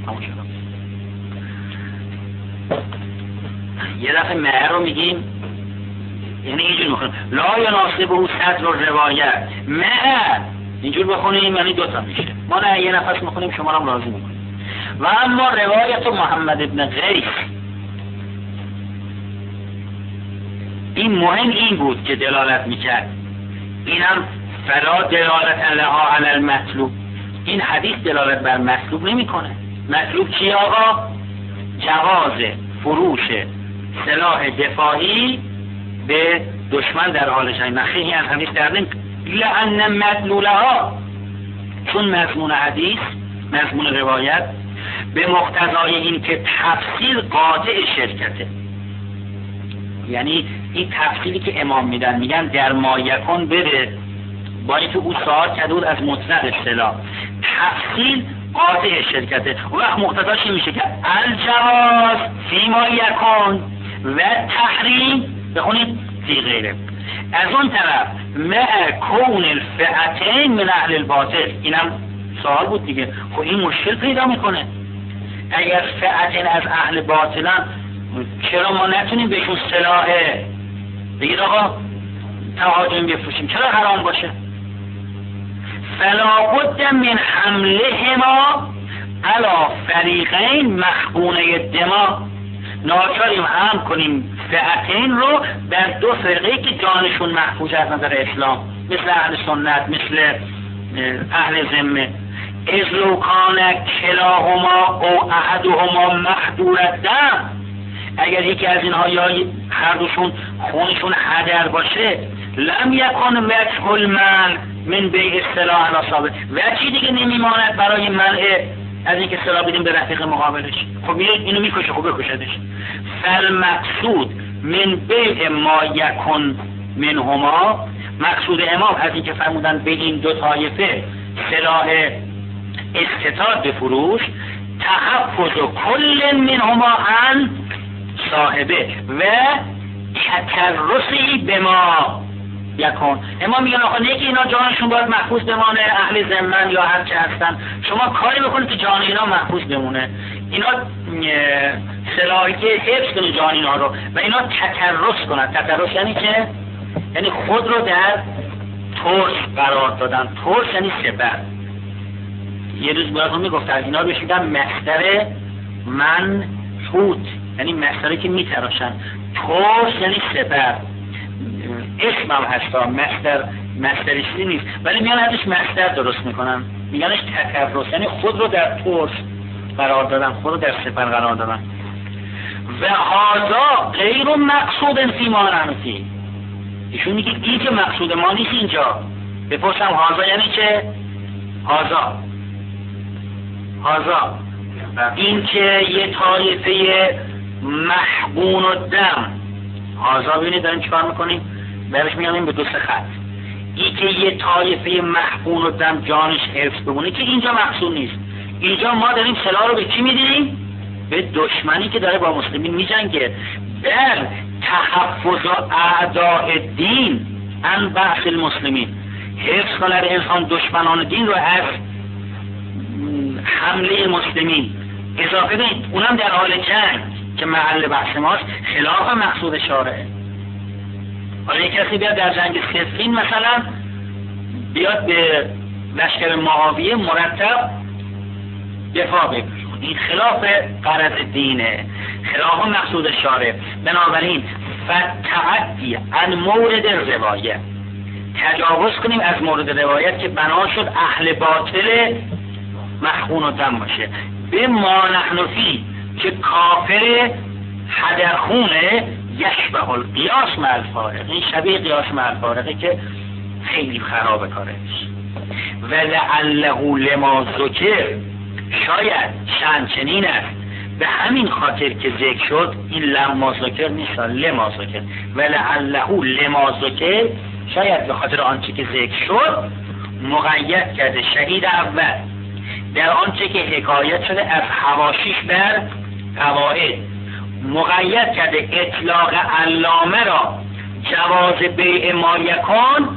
یه دفعه مه رو میگیم، یعنی اینجور میخونیم لا یناسب او صدر و روایت مه، اینجور بخونیم یعنی دوتا میشه. ما نه یه نفس میخونیم، شما هم راضی میکنیم. و اما روایت محمد ابن قیس، این مهم این بود که دلالت میکرد، اینم فلا دلالت لها علی المطلوب، این حدیث دلالت بر مطلوب نمیکنه. مطلوب چی آقا؟ جواز فروش سلاح دفاعی به دشمن در حال جنگ. نخیلی از حدیث در نمی لأن مدلولها، چون مضمون حدیث، مضمون روایت به مقتضای این که تفسیر قاطع شرکته، یعنی این تفسیری که امام میدن، میگن در ما یکن بره، با اینکه او سوال کرده بود از مطلق اصطلاح، تفسیر قاطع شرکته. و وقت مقتضاش این میشه که الجواز فی ما یکن و تحریم بخونید فی غیره. از اون طرف مع کون الفئتین من اهل الباطل، اینم سوال بود دیگه. خب این مشکل پیدا میکنه، اگر فئتین از اهل باطلن چرا ما نتونیم بهشون سلاح بگید آقا تهاجم بفروشیم؟ چرا حرام باشه؟ فلا بد من حملهما علی فریقین مخبونه دما، ناچاریم هم کنیم فئتین رو در دو فرقه که جانشون محفوظ از نظر اسلام، مثل اهل سنت، مثل اهل ذمه. اذ لو کان کلاهما او احدهما محضور الدم، اگر یکی از اینها یا هر دوشون خونشون هدر باشه، لم یکن وجه المنع من بیع السلاح علی صاحب، وجهی دیگه نمیماند برای منع از اینکه سلاح بدیم به رفیق مقابلش. خب اینو میکشه، خب بکشدش. فالمقصود من بیع ما یکن منهما، مقصود امام از اینکه فرمودن به این دو طایفه سلاح استطاعت به فروش، تحفظ کل منهما عن صاحبه و تکرسی به ما یکن. امام میگن آخه نه که اینا جانشون باید محفوظ بمانه، اهل ذمن یا هر چه هستن، شما کاری بکنید که جان اینا محفوظ بمونه. اینا سلاحی که حفظ کنه جان اینا رو و اینا تکرس کنن. تکرس یعنی چه؟ یعنی خود رو در ترس قرار دادن. ترس یعنی سپر. یه روز براتون میگفتن اینا بهش میگن مصدر منحوت، یعنی مصدری که میتراشن. ترس یعنی سپر، اسم هم هستا، مصدری چیزی نیست، ولی میان ازش مصدر درست میکنن، میگنش تکرس، یعنی خود رو در ترس قرار دادن، خود رو در سپر قرار دادن. و هذا غیر مقصود فی ما نحنفی، ایشون میگه این که مقصود ما نیست اینجا. بپرسم هذا یعنی چه؟ هذا این که یه طایفه محقون و دم، هذا ببینید داریم چیکار میکنیم؟ برش میگم به دو سه خط. این که یه طایفه محقون و دم جانش حفظ بمونه که اینجا مقصود نیست. اینجا ما داریم سلاح رو به کی میدیم؟ به دشمنی که داره با مسلمین میجنگه. بل تحفظ اعداء دین عن بحث المسلمین، حفظ کنه انسان دشمنان دین رو از حمله مسلمین. اضافه کنید اونم در حال جنگ که محل بحث ماست، خلاف مقصود شارعه. حالا یک کسی بیاد در جنگ صفین مثلا بیاد به لشکر معاویه مرتب دفاع بکنه، این خلاف غرض دینه، خلاف مقصود شارع. بنابراین فتعدی عن مورد روایه، تجاوز کنیم از مورد روایت که بنا شد اهل باطل محقون و دم باشه، به ما نحن فی که کافر هدرخونه یشبه القیاس مع الفارق، این شبیه قیاس مع الفارقه که خیلی خرابه کارش. و لعله لما ذکر، شاید شأن چنین است به همین خاطر که ذکر شد، این لما ذکر نیست، لما ذکر، و لعله لما ذکر، شاید به خاطر آنچه که ذکر شد مقید کرده شهید اول در آنچه که حکایت شده از حواشیش بر قواعد، مقید کرده اطلاق علامه را جواز بیع ما یکون،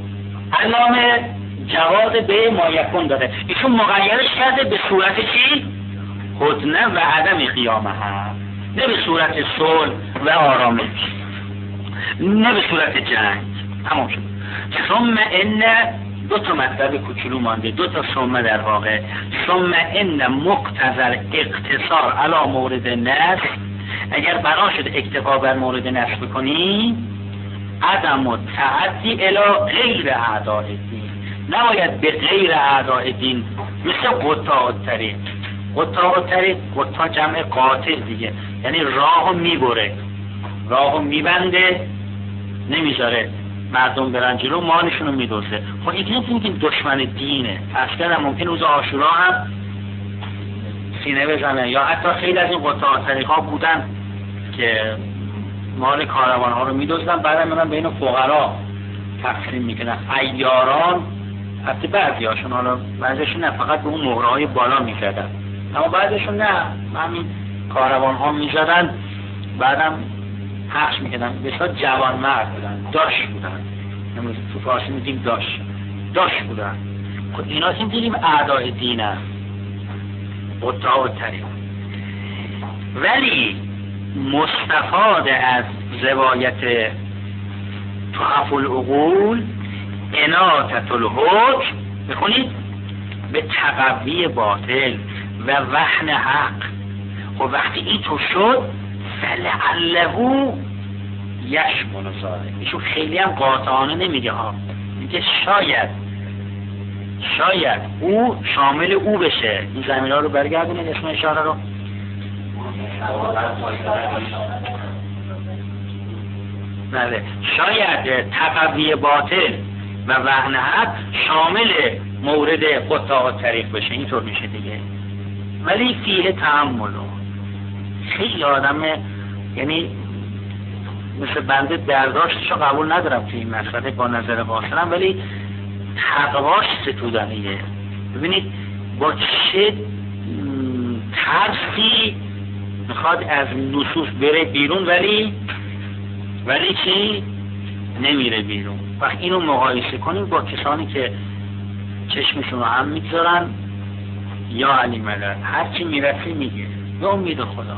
علامه جواز بیع ما یکون داده، ایشون مقیدش کرده به صورت چی؟ هدنه و عدم قیامه هم، نه به صورت صلح و آرامش، نه به صورت جنگ. تمام شد. ثم ان دو تا مطلب کوچولو مانده، دو تا ثم در واقع. ثم ان مقتضى اقتصار علی مورد نص، اگر بنا شد اکتفا بر مورد نص بکنی، عدم و تعدی الی غیر اعداء دین، نباید به غیر اعداء دین، مثل قطاع الطریق. قطاع الطریق، قطاع جمع قاطع دیگه، یعنی راهو میبره، راهو میبنده، نمیذاره مردم برن جلو، مالشونو میدوزه. خب این نمیگیم دشمن دینه، اصلا ممکن روز عاشورا هم سینه بزنه، یا حتی خیلی از این قطاع طریقا بودن که مال کاروان ها رو میدوزدن، بعد میرن بین فقرا تقسیم میکنن. عیاران حتی بعضی هاشون، حالا بعضیشون نه، فقط به اون مهره های بالا میزدن، اما بعضیشون نه، همین کاروان ها میزدن، بعدم پخش میکردن. بسیار جوان مرد بودن، داش بودن، امروز تو فارسی میگیم داش بودن. خب اینا که میگیم اعداء دین هست، قطاع الطریق. ولی مستفاد از روایت تحف العقول اناطة الحکم، بخونید، به تقوی باطل و وهن حق. خب وقتی این تو شد، فلعله یشمل ذالک، ایشون خیلی هم قاطعانه نمیگه ها، میگه شاید او شامل او بشه. این زمینه رو برگردونید، اسم اشاره رو. بله، شاید تقوی باطل و وهن حق شامل مورد قطاع طریق بشه، اینطور میشه دیگه. ولی فیه تأمل، خیلی آدم، یعنی مثل بنده برداشتشو قبول ندارم توی این مسئله، با نظر قاصرم، ولی تقواش ستودنیه. ببینید با چه ترسی میخواد از نصوص بره بیرون، ولی چی؟ نمیره بیرون. وقت اینو مقایسه کنیم با کسانی که چشمشون رو هم میگذارن، یا علی مدد هرچی میرسی میگه، یا امید خدا،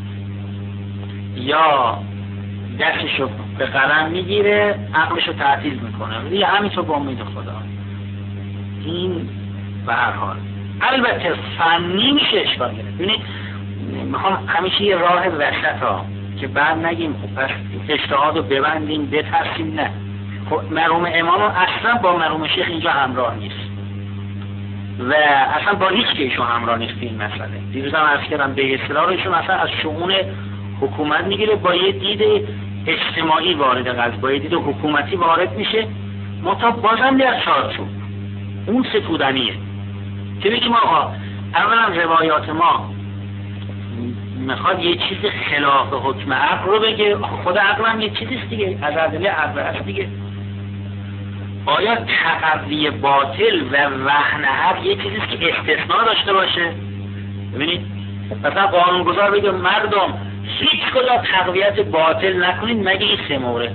یا دستشو به قلم میگیره، عقلشو تعطیل میکنه، یا همینطور با امید خدا. این به هر حال البته فنی میشه اشکال گرفت. ببینید میخوام همیشه یه راه وسط ها که بعد نگیم خب پس اجتهاد رو ببندیم بترسیم، نه. خب مرحوم امام اصلا با مرحوم شیخ اینجا همراه نیست و اصلا با هیچ که ایشون همراه نیست این مسئله. دیروز هم عرض کردم به اصطلاح ایشون اصلا از شؤون حکومت میگیره، با یه دید اجتماعی وارد قضیه، با یه دید حکومتی وارد میشه، بازم در چارچوب اون ستودنیه که بگیم آقا اولا روایات ما میخواد یه چیز خلاف حکم عقل رو بگه، خود عقل هم یه چیزیست دیگه، از عدله عقل هست دیگه. آیا تقوی باطل و وهن حق یه چیزیست که استثناء داشته باشه؟ ببینید مثلا قانونگذار بگه مردم هیچ کجا تقویت باطل نکنید مگه این 3 مورد،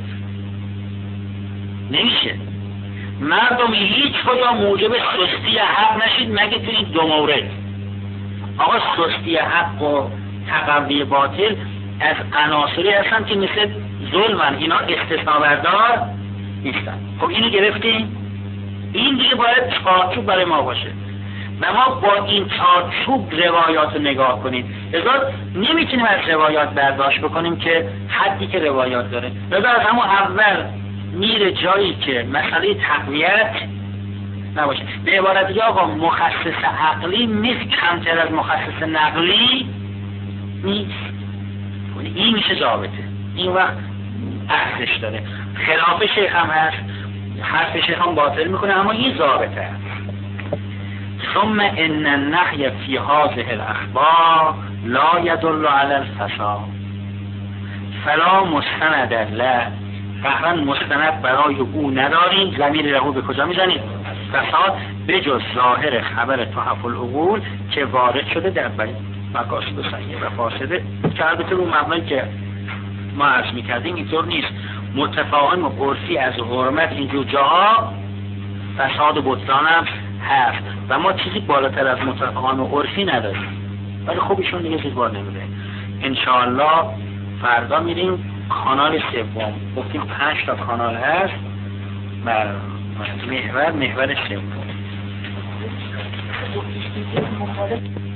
نمیشه. مردم هیچ کجا موجب سستی حق نشید مگه تو این 2 مورد. آقا سستی حق و تقوی باطل از عناصری هستن که مثل ظلمن، اینا استثناء بردار نیستن. خب اینو گرفتیم، این دیگه باید چارچوب برای ما باشه و ما با این چارچوب روایات رو نگاه کنیم. لذا نمیتونیم از روایات برداشت بکنیم که حدی که روایات داره. لذا از همون اول میره جایی که مسئله تقویت نباشه. به عبارت دیگه آقا مخصص عقلی نیست کمتر از مخصص نقلی نیست. این میشه ضابطه، این وقت ارزش داره. خلاف شیخ هم هست، حرف شیخ هم باطل میکنه، اما این ضابطه هست. ثم ان النهی فی هذه الاخبار لا يدل على الفساد فلا مستند له. قهرا مستند برای او نداریم. ضمیر له به کجا میزنید؟ فساد بجز ظاهر خبر تحف العقول که وارد شده در مقاصد صحیح و فاسده، که البته رو مبنایی که ما عرض میکردیم اینطور نیست. متفاهم و عرفی از حرمت اینجور جاها فساد و بطلان هم هست و ما چیزی بالاتر از متفاهم و عرفی نداریم، ولی خب ایشون دیگه چیز بار نمیده. انشاءالله فردا میریم کانال سوم. گفتیم 5 تا کانال هست. محور سوم